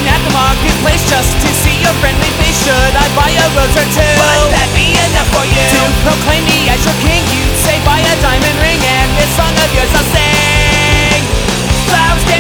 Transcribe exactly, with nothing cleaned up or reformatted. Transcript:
line at the marketplace just to see your friendly face. Should I buy a rose or two? Would that be enough for you? To proclaim me as your king, you'd say buy a diamond ring, and this song of yours I'll sing. Flowers